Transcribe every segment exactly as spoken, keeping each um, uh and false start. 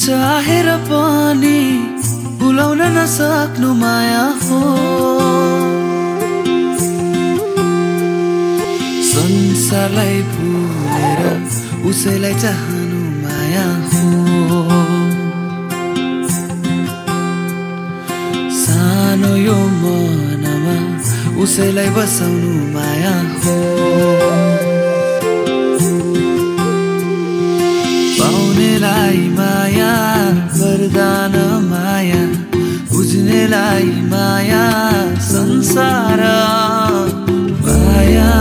चाहेर पनि भुलाउन नसक्नु माया हो संसारलाई भुलेर उसैलाई चाहनु माया हो सानो यो मनमा उसैलाई बसाउनु माया हो पाउनेलाई माया वरदान माया बुझ्नेलाई माया संसार माया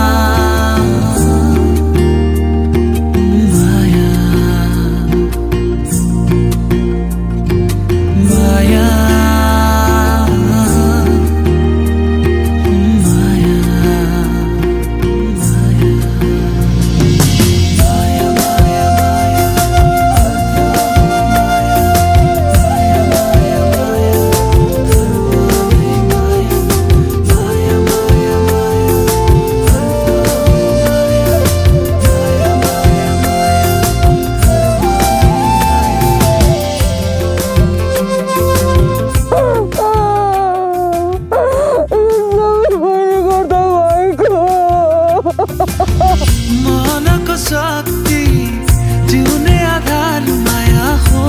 मनको शक्ति जिउने आधार माया हो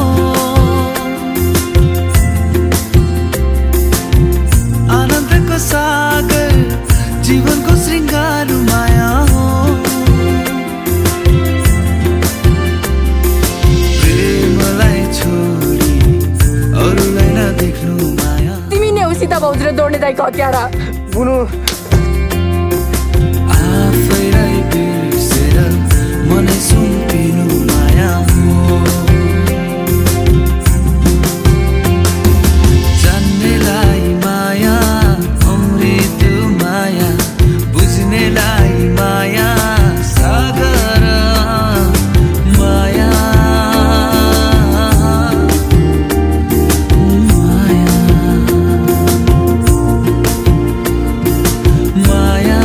आनन्दको सागर जीवनको श्रृङ्गार माया हो प्रेमलाई छोडी अरूलाई नदेख्नु माया तिमी नै उसित भाउजूले दौड्ने दाइको हत्यारा बुनु आफैलाई बिर्सेर मनै सुम्पिनु माया हो जान्नेलाई माया अमृत माया बुझ्नेलाई माया सागर माया माया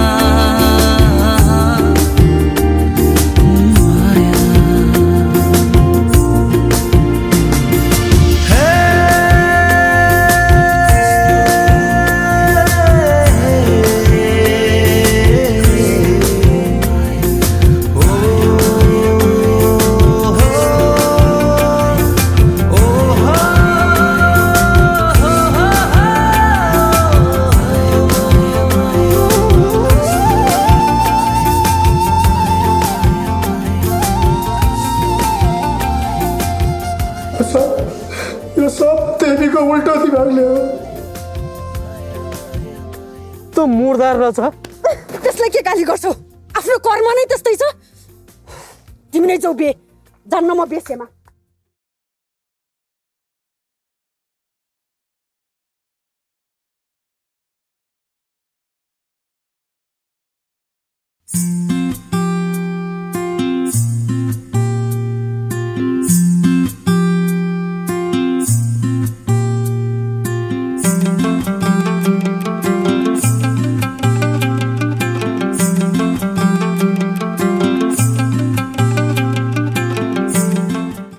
यो सब देवीको उल्टो दिमागले हो त मुर्दार रहेछ त्यसलाई के गाली गर्छौ आफ्नो कर्म नै त्यस्तै छ तिमी नै जाऊ बे जान्न म बेसेमा